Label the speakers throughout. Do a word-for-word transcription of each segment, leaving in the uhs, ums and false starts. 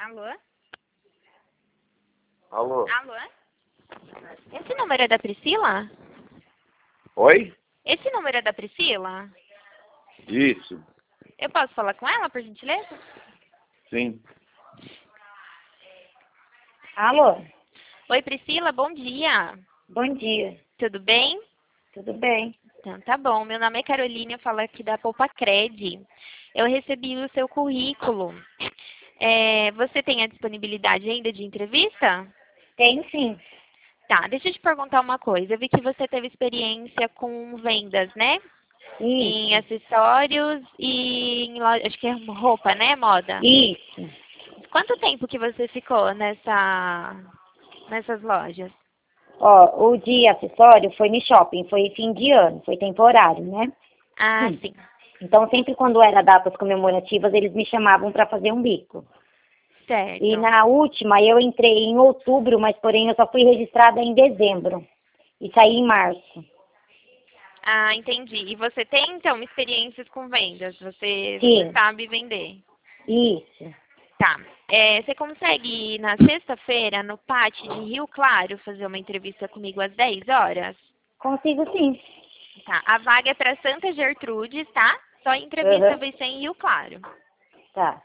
Speaker 1: Alô?
Speaker 2: Alô?
Speaker 1: Alô? Esse número é da Priscila?
Speaker 2: Oi?
Speaker 1: Esse número é da Priscila?
Speaker 2: Isso.
Speaker 1: Eu posso falar com ela, por gentileza?
Speaker 2: Sim.
Speaker 3: Alô?
Speaker 1: Oi, Priscila, bom dia.
Speaker 3: Bom dia.
Speaker 1: Tudo bem?
Speaker 3: Tudo bem?
Speaker 1: Então, tá bom. Meu nome é Carolina, eu falo aqui da Poupacred. Eu recebi o seu currículo. É, você tem a disponibilidade ainda de entrevista?
Speaker 3: Tenho sim.
Speaker 1: Tá, deixa eu te perguntar uma coisa. Eu vi que você teve experiência com vendas, né? Em
Speaker 3: Isso.
Speaker 1: acessórios e em loja, acho que é roupa, né? Moda.
Speaker 3: Isso.
Speaker 1: Quanto tempo que você ficou nessa, nessas lojas?
Speaker 3: Ó, o de acessório foi no shopping, foi fim de ano, foi temporário, né?
Speaker 1: Ah,
Speaker 3: Hum.
Speaker 1: sim.
Speaker 3: Então, sempre quando era datas comemorativas, eles me chamavam para fazer um bico.
Speaker 1: Certo.
Speaker 3: E na última, eu entrei em outubro, mas porém eu só fui registrada em dezembro. E saí em março.
Speaker 1: Ah, entendi. E você tem, então, experiências com vendas? Você,
Speaker 3: Sim.
Speaker 1: você sabe vender?
Speaker 3: Isso.
Speaker 1: Tá. É, você consegue ir na sexta-feira, no pátio de Rio Claro, fazer uma entrevista comigo às dez horas?
Speaker 3: Consigo sim.
Speaker 1: Tá. A vaga é para Santa Gertrudes, tá? Só a entrevista
Speaker 3: Uhum.
Speaker 1: vai ser em Rio Claro.
Speaker 3: Tá.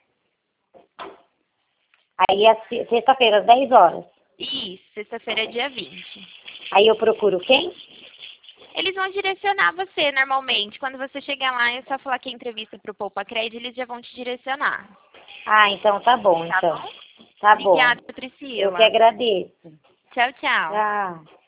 Speaker 3: Aí, é se- sexta-feira, às dez horas.
Speaker 1: Isso, sexta-feira é dia vinte.
Speaker 3: Aí eu procuro quem?
Speaker 1: Eles vão direcionar você normalmente. Quando você chegar lá, é só falar que é entrevista para o Poupacred, eles já vão te direcionar.
Speaker 3: Ah, então tá bom,
Speaker 1: Tá
Speaker 3: então.
Speaker 1: bom?
Speaker 3: Tá bom.
Speaker 1: Obrigada,
Speaker 3: Eu
Speaker 1: Priscila.
Speaker 3: que agradeço.
Speaker 1: Tchau, tchau.
Speaker 3: Tchau.